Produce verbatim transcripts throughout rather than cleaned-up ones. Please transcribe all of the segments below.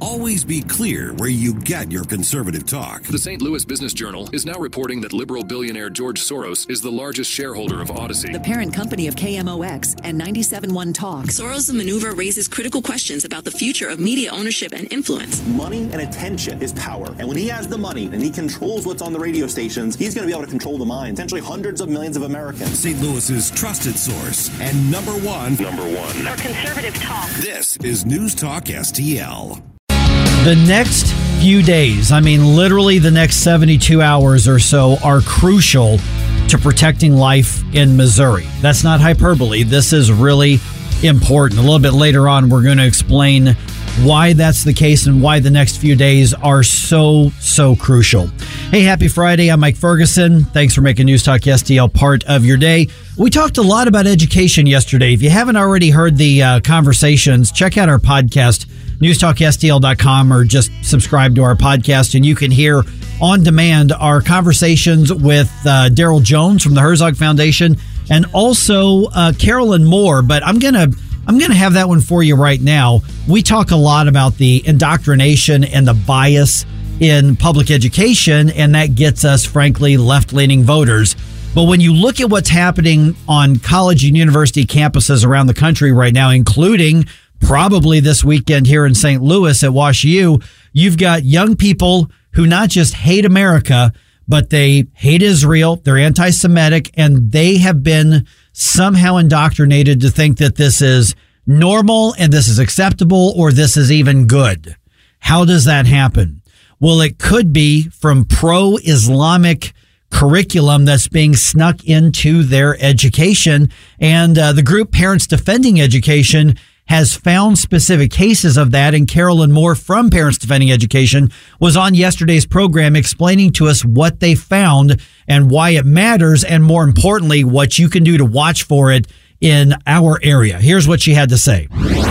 Always be clear where you get your conservative talk. The Saint Louis Business Journal is now reporting that liberal billionaire George Soros is the largest shareholder of Odyssey, the parent company of K M O X and ninety-seven point one Talk. Soros' maneuver raises critical questions about the future of media ownership and influence. Money and attention is power. And when he has the money and he controls what's on the radio stations, he's going to be able to control the minds, potentially hundreds of millions of Americans. Saint Louis's trusted source and number one. number one. For conservative talk. This is News Talk S T L. The next few days, I mean, literally the next seventy-two hours or so, are crucial to protecting life in Missouri. That's not hyperbole. This is really important. A little bit later on, we're going to explain why that's the case and why the next few days are so, so crucial. Hey, happy Friday. I'm Mike Ferguson. Thanks for making News Talk S T L part of your day. We talked a lot about education yesterday. If you haven't already heard the uh, conversations, check out our podcast, news talk S T L dot com, or just subscribe to our podcast, and you can hear on demand our conversations with uh, Daryl Jones from the Herzog Foundation and also uh, Carolyn Moore. But I'm going to I'm going to have that one for you right now. We talk a lot about the indoctrination and the bias in public education, and that gets us, frankly, left-leaning voters. But when you look at what's happening on college and university campuses around the country right now, including probably this weekend here in Saint Louis at Wash U, you've got young people who not just hate America, but they hate Israel, they're anti-Semitic, and they have been somehow indoctrinated to think that this is normal and this is acceptable or this is even good. How does that happen? Well, it could be from pro-Islamic curriculum that's being snuck into their education. And uh, the group Parents Defending Education has found specific cases of that. And Carolyn Moore from Parents Defending Education was on yesterday's program explaining to us what they found and why it matters, and more importantly, what you can do to watch for it in our area. Here's what she had to say.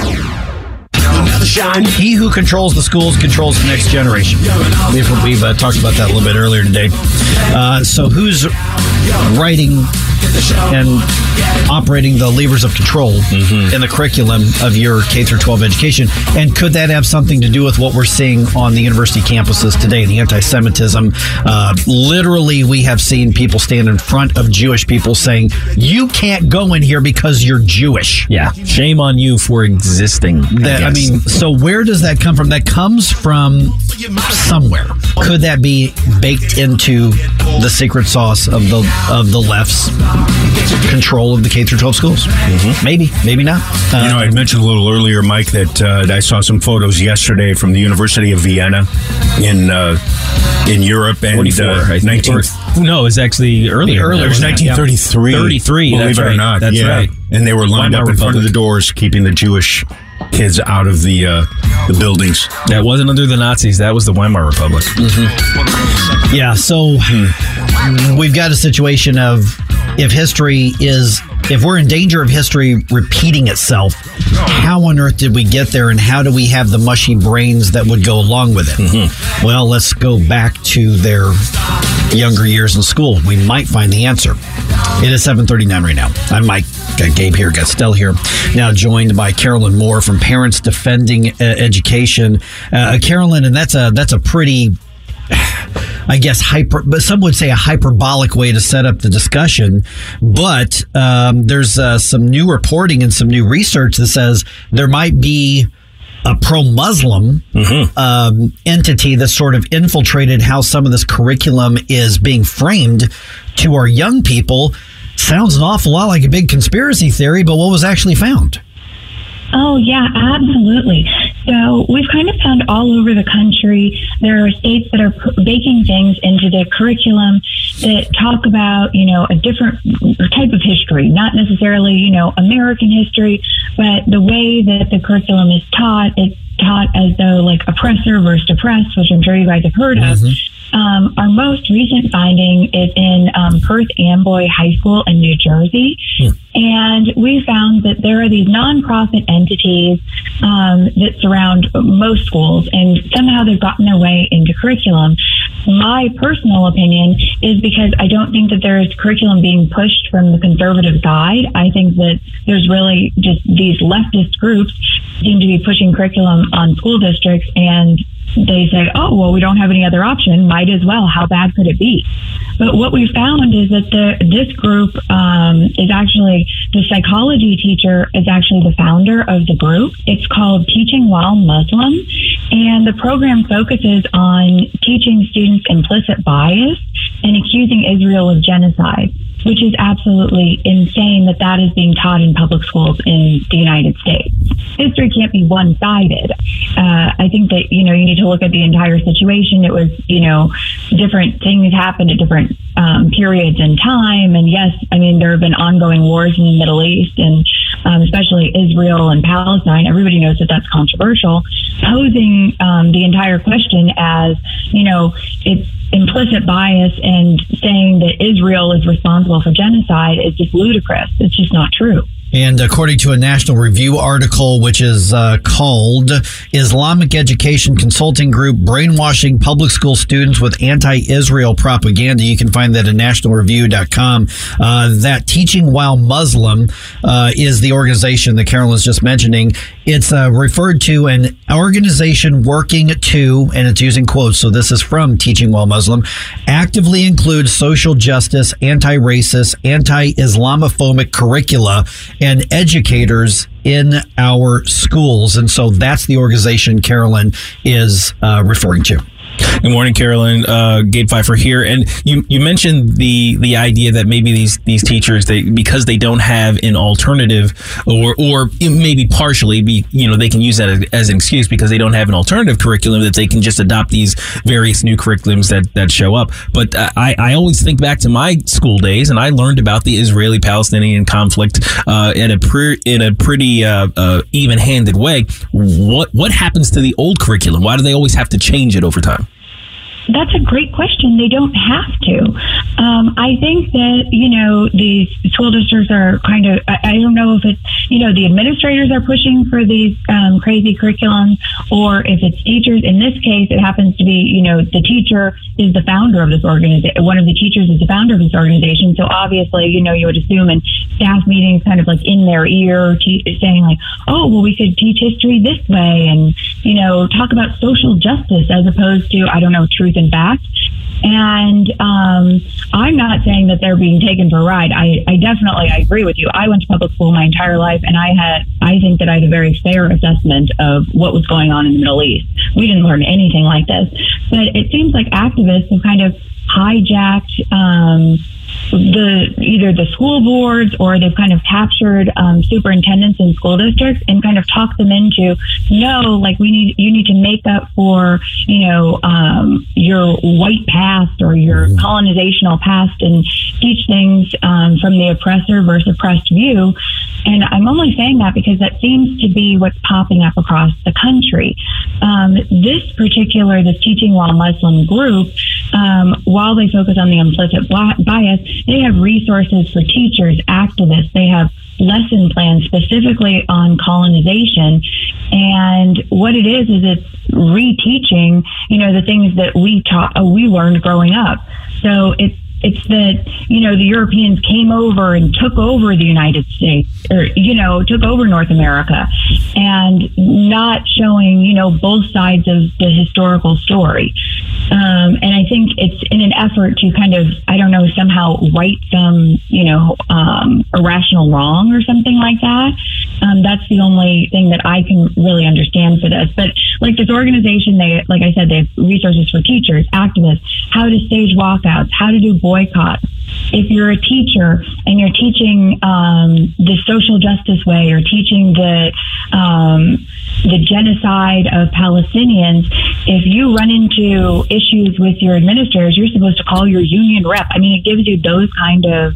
He who controls the schools controls the next generation. We've, we've uh, talked about that a little bit earlier today. Uh, so who's writing and operating the levers of control mm-hmm. in the curriculum of your K through twelve education? And could that have something to do with what we're seeing on the university campuses today, the anti-Semitism? Uh, literally, we have seen people stand in front of Jewish people saying, you can't go in here because you're Jewish. Yeah, shame on you for existing. That, I, I mean, so where does that come from? That comes from somewhere. Could that be baked into the secret sauce of the of the left's control of the K through twelve schools? Mm-hmm. Maybe, maybe not. Uh, you know, I mentioned a little earlier, Mike, that uh, I saw some photos yesterday from the University of Vienna in uh, in Europe, and uh, nineteen. No, it's actually earlier. Earlier, it was nineteen thirty-three. Thirty-three. Believe that's it right. or not, that's yeah. right. And they were lined Weimar up in Republic. front of the doors, keeping the Jewish kids out of the uh, the buildings. That wasn't under the Nazis. That was the Weimar Republic. Mm-hmm. Yeah. So hmm. we've got a situation of, if history is, if we're in danger of history repeating itself, how on earth did we get there, and how do we have the mushy brains that would go along with it? Mm-hmm. Well, let's go back to their younger years in school. We might find the answer. It is seven thirty-nine right now. I'm Mike. Got Gabe here, got Stell here. Now joined by Carolyn Moore from Parents Defending uh, Education. Uh, Carolyn, and that's a that's a pretty, I guess, hyper, but some would say a hyperbolic way to set up the discussion. But um, there's uh, some new reporting and some new research that says there might be a pro-Muslim mm-hmm. um, entity that sort of infiltrated how some of this curriculum is being framed to our young people. Sounds an awful lot like a big conspiracy theory, but what was actually found? Oh, yeah, absolutely. So we've kind of found all over the country, there are states that are baking things into the curriculum that talk about, you know, a different type of history, not necessarily, you know, American history, but the way that the curriculum is taught, it's taught as though like oppressor versus oppressed, which I'm sure you guys have heard mm-hmm. of. Um, our most recent finding is in um, Perth Amboy High School in New Jersey. Mm. And we found that there are these nonprofit entities um, that surround most schools, and somehow they've gotten their way into curriculum. my personal opinion is because I don't think that there is curriculum being pushed from the conservative side. I think that there's really just these leftist groups seem to be pushing curriculum on school districts, and they say, oh, well, we don't have any other option. Might as well. How bad could it be? But what we found is that the, this group um, is actually, the psychology teacher is actually the founder of the group. It's called Teaching While Muslim. And the program focuses on teaching students implicit bias and accusing Israel of genocide, which is absolutely insane that that is being taught in public schools in the United States. History can't be one-sided. Uh, I think that, you know, you need to look at the entire situation. It was, you know, different things happened at different um, periods in time. And yes, I mean, there have been ongoing wars in the Middle East, and um, especially Israel and Palestine. Everybody knows that that's controversial. Posing um, the entire question as, you know, it's implicit bias and saying that Israel is responsible for genocide is just ludicrous. It's just not true. And according to a National Review article, which is uh, called Islamic Education Consulting Group Brainwashing Public School Students with Anti-Israel Propaganda, you can find that at national review dot com. Uh, that Teaching While Muslim uh, is the organization that Carolyn was just mentioning. It's uh, referred to an organization working to, and it's using quotes, so this is from Teaching While Muslim, actively include social justice, anti-racist, anti-Islamophobic curricula and educators in our schools. And so that's the organization Carolyn is uh, referring to. Good morning, Carolyn. Uh, Gabe Pfeiffer here. And you, you mentioned the the idea that maybe these these teachers, they because they don't have an alternative, or or maybe partially, be you know they can use that as, as an excuse because they don't have an alternative curriculum, that they can just adopt these various new curriculums that that show up. But uh, I I always think back to my school days, and I learned about the Israeli-Palestinian conflict uh, in a pre, in a pretty uh, uh, even-handed way. What what happens to the old curriculum? Why do they always have to change it over time? That's a great question. They don't have to. Um, I think that, you know, these school districts are kind of, I, I don't know if it's, you know, the administrators are pushing for these um, crazy curriculums, or if it's teachers. In this case, it happens to be, you know, the teacher is the founder of this organization. One of the teachers is the founder of this organization. So obviously, you know, you would assume in staff meetings, kind of like in their ear, te- saying like, oh, well, we could teach history this way, and, you know, talk about social justice as opposed to, I don't know, truth and fact. And um, I'm not saying that they're being taken for a ride. I, I definitely, I agree with you. I went to public school my entire life, and I had, I think that I had a very fair assessment of what was going on in the Middle East. We didn't learn anything like this, but it seems like activists have kind of hijacked um, the either the school boards, or they've kind of captured um, superintendents in school districts and kind of talked them into, no, like we need, you need to make up for, you know, um, your white past or your colonizational past, and teach things um, from the oppressor versus oppressed view. And I'm only saying that because that seems to be what's popping up across the country. Um, this particular, this Teaching While Muslim group, um, while they focus on the implicit bias, they have resources for teachers, activists. They have lesson plans specifically on colonization. And what it is, is it's reteaching, you know, the things that we taught, uh, we learned growing up. So it's, It's that, you know, the Europeans came over and took over the United States, or, you know, took over North America, and not showing, you know, both sides of the historical story. Um, and I think it's in an effort to kind of, I don't know, somehow right some, you know, um, irrational wrong or something like that. Um, that's the only thing that I can really understand for this. But like this organization, they, like I said, they have resources for teachers, activists, how to stage walkouts, how to do boycotts. If you're a teacher and you're teaching um, the social justice way, or teaching the um, the genocide of Palestinians, if you run into issues with your administrators, you're supposed to call your union rep. I mean, it gives you those kind of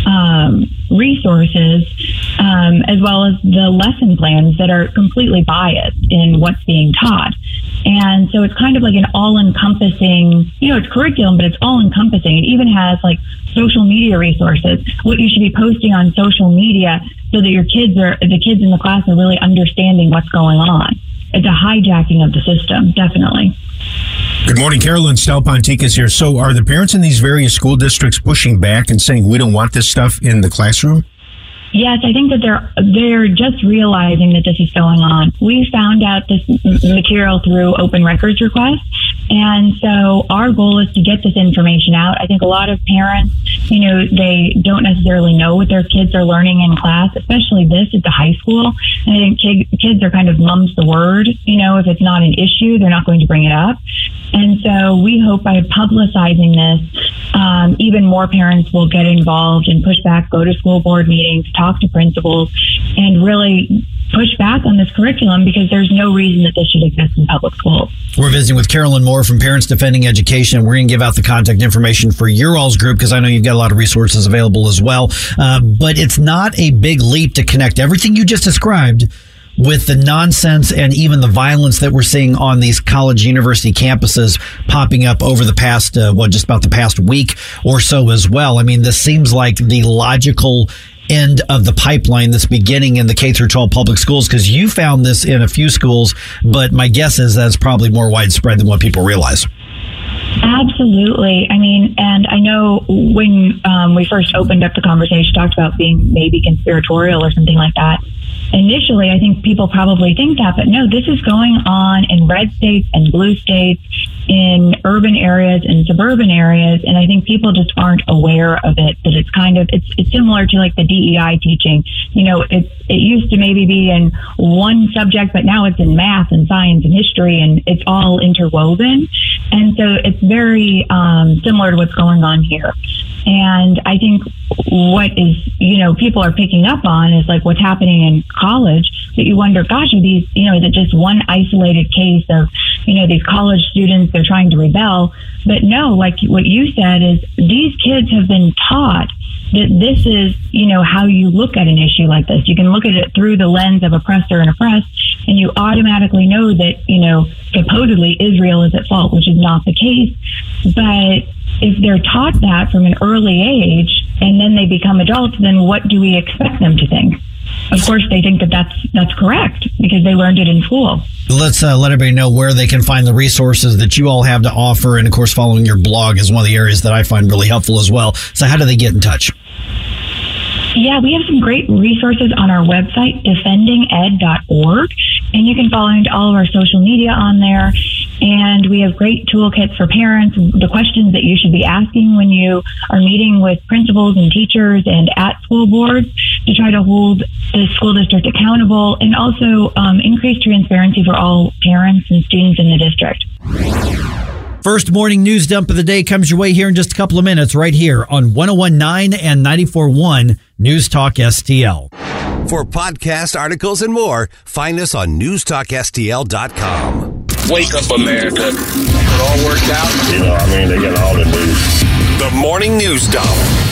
um, resources, um, as well as the lesson plans that are completely biased in what's being taught. And so it's kind of like an all-encompassing, you know, it's curriculum, but it's all-encompassing. It even has like social media resources, what you should be posting on social media, so that your kids are, the kids in the class are really understanding what's going on. It's a hijacking of the system, definitely. Good morning, Carolyn. Stel Ponticus here. So are the parents in these various school districts pushing back and saying we don't want this stuff in the classroom? Yes, I think that they're they're just realizing that this is going on. We found out this m- material through open records requests, and so our goal is to get this information out. I think a lot of parents, you know, they don't necessarily know what their kids are learning in class, especially this at the high school. And I think kid, kids are kind of mum's the word. You know, if it's not an issue, they're not going to bring it up. And so we hope by publicizing this, um, even more parents will get involved and push back, go to school board meetings, talk to principals, and really push back on this curriculum, because there's no reason that this should exist in public schools. We're visiting with Carolyn Moore from Parents Defending Education. We're going to give out the contact information for your all's group, because I know you've got a lot of resources available as well. Uh, but it's not a big leap to connect everything you just described with the nonsense and even the violence that we're seeing on these college university campuses popping up over the past, uh, well, just about the past week or so as well. I mean, this seems like the logical end of the pipeline that's beginning in the K through twelve public schools, because you found this in a few schools, but my guess is that's probably more widespread than what people realize. Absolutely. I mean, and I know when um, we first opened up the conversation, talked about being maybe conspiratorial or something like that. Initially, I think people probably think that, but no, this is going on in red states and blue states, in urban areas and suburban areas, and I think people just aren't aware of it. That it's kind of it's it's similar to like the D E I teaching. You know, it's it used to maybe be in one subject, but now it's in math and science and history, and it's all interwoven. And so it's very um, similar to what's going on here. And I think what is, you know, people are picking up on is like what's happening in college, that you wonder, gosh, are these, you know, is it just one isolated case of, you know, these college students, they're trying to rebel? But no, like what you said is these kids have been taught that this is, you know, how you look at an issue like this. You can look at it through the lens of oppressor and oppressed, and you automatically know that, you know, supposedly Israel is at fault, which is not the case. But if they're taught that from an early age and then they become adults, then what do we expect them to think? Of course, they think that that's, that's correct because they learned it in school. Let's uh, let everybody know where they can find the resources that you all have to offer. And of course, following your blog is one of the areas that I find really helpful as well. So how do they get in touch? Yeah, we have some great resources on our website, defending ed dot org, and you can follow into all of our social media on there. And we have great toolkits for parents, the questions that you should be asking when you are meeting with principals and teachers and at school boards to try to hold the school district accountable, and also um, increase transparency for all parents and students in the district. First morning news dump of the day comes your way here in just a couple of minutes, right here on one oh one point nine and ninety-four point one News Talk S T L. For podcast articles and more, find us on news talk S T L dot com. Wake up, America. It all worked out. You know, I mean, they got all the news. The Morning News Dump.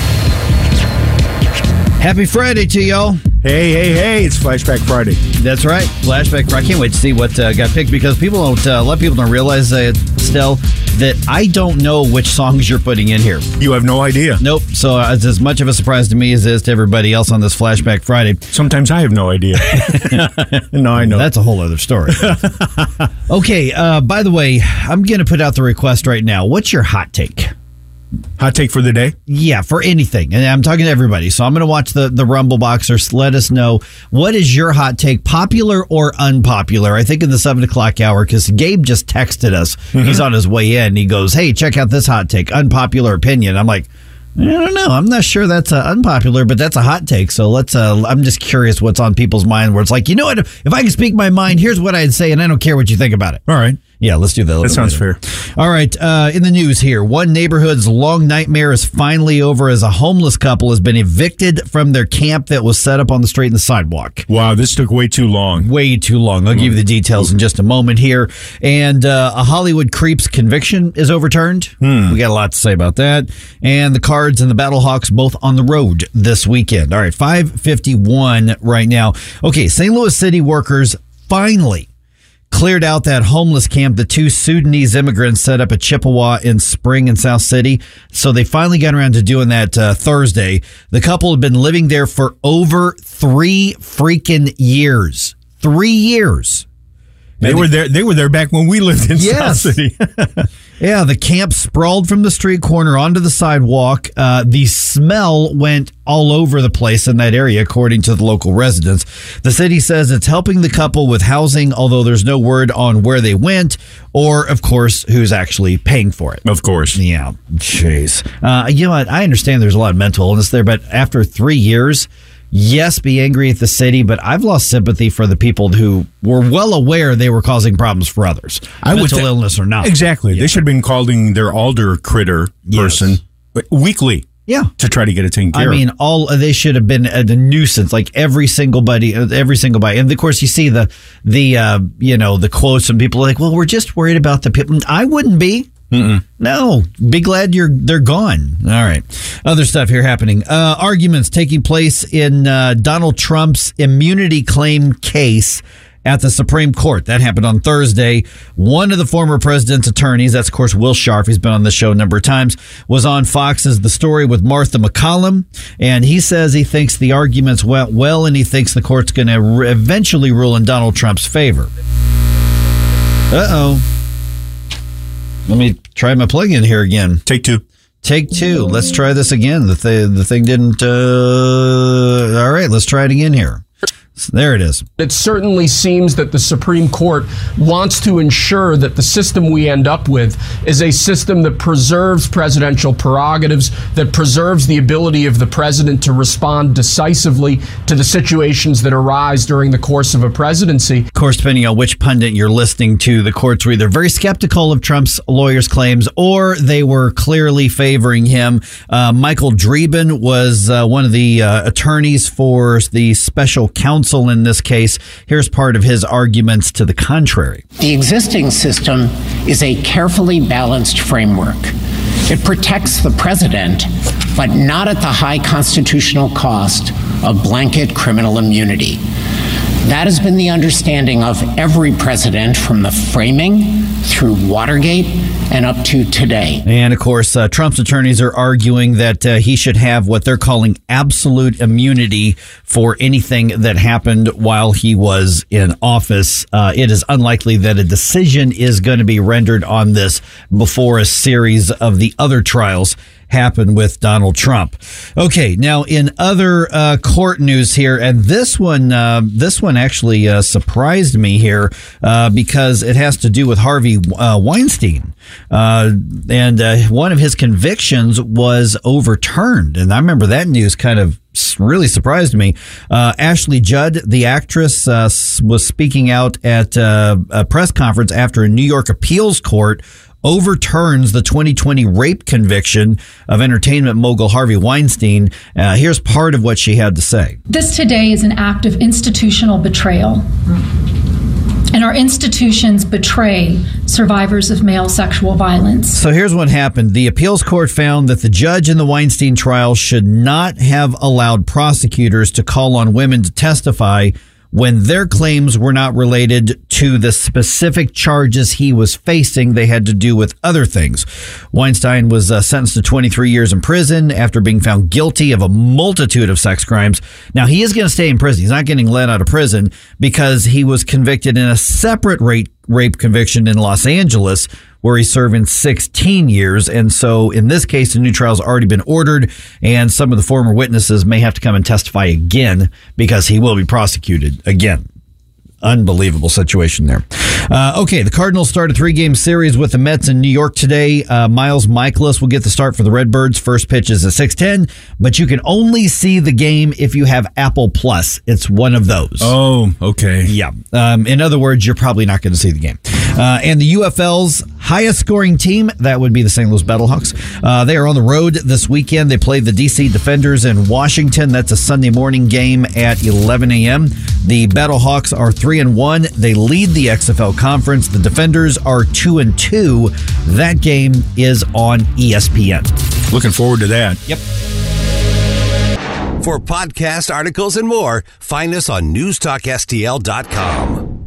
Happy Friday to y'all. Hey, hey, hey, it's Flashback Friday. That's right. Flashback Friday. I can't wait to see what uh, got picked, because people don't, uh, a lot of people don't realize, uh, Stel, that I don't know which songs you're putting in here. You have no idea. Nope. So uh, it's as much of a surprise to me as it is to everybody else on this Flashback Friday. Sometimes I have no idea. No, I know. That's a whole other story. Okay. Uh, by the way, I'm going to put out the request right now. What's your hot take? Hot take for the day? Yeah, for anything. And I'm talking to everybody. So I'm going to watch the, the Rumble Boxers. Let us know, what is your hot take, popular or unpopular? I think in the seven o'clock hour, because Gabe just texted us. Mm-hmm. He's on his way in. He goes, hey, check out this hot take, unpopular opinion. I'm like, I don't know. I'm not sure that's uh, unpopular, but that's a hot take. So let's, uh, I'm just curious what's on people's mind, where it's like, you know what? If I can speak my mind, here's what I'd say, and I don't care what you think about it. All right. Yeah, let's do that. That sounds later. fair. All right. Uh, in the news here, one neighborhood's long nightmare is finally over, as a homeless couple has been evicted from their camp that was set up on the street and the sidewalk. Wow, this took way too long. Way too long. I'll give you the details in just a moment here. And uh, a Hollywood creep's conviction is overturned. Hmm. We got a lot to say about that. And the Cards and the Battlehawks both on the road this weekend. All right, five fifty-one right now. Okay, Saint Louis City workers finally cleared out that homeless camp the two Sudanese immigrants set up at Chippewa in Spring and South City. So they finally got around to doing that uh, Thursday. The couple had been living there for over three freaking years. Three years. They were there. They were there back when we lived in Yes. South City. Yeah, the camp sprawled from the street corner onto the sidewalk. Uh, the smell went all over the place in that area, according to the local residents. The city says it's helping the couple with housing, although there's no word on where they went or, of course, who's actually paying for it. Of course. Yeah, jeez. Uh, you know what? I understand there's a lot of mental illness there, but after three years... Yes, be angry at the city, but I've lost sympathy for the people who were well aware they were causing problems for others, I would mental th- illness or not. Exactly. Yeah. They should have been calling their alder critter person Yes. weekly. Yeah. To try to get it taken care I of. mean, all they should have been a, a nuisance, like every single buddy, every single body. And of course, you see the the uh, you know the quotes and people are like, "Well, we're just worried about the people." I wouldn't be. Mm-mm. No, be glad you're they're gone. All right, other stuff here happening. Uh, arguments taking place in uh, Donald Trump's immunity claim case at the Supreme Court. That happened on Thursday. One of the former president's attorneys, that's of course Will Scharf, he's been on the show a number of times, was on Fox's The Story with Martha McCallum, and he says he thinks the arguments went well, and he thinks the court's going to re- eventually rule in Donald Trump's favor. Uh-oh. Let me try my plug-in here again. Take two. Take two. Let's try this again. The, th- the thing didn't... Uh... All right, let's try it again here. So there it is. It certainly seems that the Supreme Court wants to ensure that the system we end up with is a system that preserves presidential prerogatives, that preserves the ability of the president to respond decisively to the situations that arise during the course of a presidency. Of course, depending on which pundit you're listening to, the courts were either very skeptical of Trump's lawyers' claims or they were clearly favoring him. Uh, Michael Dreeben was uh, one of the uh, attorneys for the special counsel in this case. Here's part of his arguments to the contrary. The existing system is a carefully balanced framework. It protects the president, but not at the high constitutional cost of blanket criminal immunity. That has been the understanding of every president from the framing through Watergate and up to today. And of course, uh, Trump's attorneys are arguing that uh, he should have what they're calling absolute immunity for anything that happened while he was in office. Uh, it is unlikely that a decision is going to be rendered on this before a series of the other trials happen with Donald Trump. Okay, now in other uh, court news here, and this one, uh, this one actually uh, surprised me here uh, because it has to do with Harvey uh, Weinstein, uh, and uh, one of his convictions was overturned, and I remember that news kind of really surprised me. Uh, Ashley Judd, the actress, uh, was speaking out at uh, a press conference after a New York appeals court overturns the twenty twenty rape conviction of entertainment mogul Harvey Weinstein. Uh, here's part of what she had to say. This today is an act of institutional betrayal. And our institutions betray survivors of male sexual violence. So here's what happened. The appeals court found that the judge in the Weinstein trial should not have allowed prosecutors to call on women to testify when their claims were not related to the specific charges he was facing. They had to do with other things. Weinstein was uh, sentenced to twenty-three years in prison after being found guilty of a multitude of sex crimes. Now, he is going to stay in prison. He's not getting let out of prison because he was convicted in a separate rape, rape conviction in Los Angeles where he's serving sixteen years. And so in this case, a new trial's already been ordered, and some of the former witnesses may have to come and testify again because he will be prosecuted again. Unbelievable situation there. Uh, okay, the Cardinals start a three-game series with the Mets in New York today. Uh, Miles Michaelis will get the start for the Redbirds. First pitch is at six ten, but you can only see the game if you have Apple Plus. It's one of those. Oh, okay. Yeah. Um, in other words, you're probably not going to see the game. Uh, and the U F L's highest scoring team, that would be the Saint Louis Battlehawks. Uh, they are on the road this weekend. They play the D C Defenders in Washington. That's a Sunday morning game at eleven a.m. The Battlehawks are three and one. They lead the X F L conference. The Defenders are two and two. That game is on E S P N. Looking forward to that. Yep. For podcast articles and more, find us on news talk S T L dot com.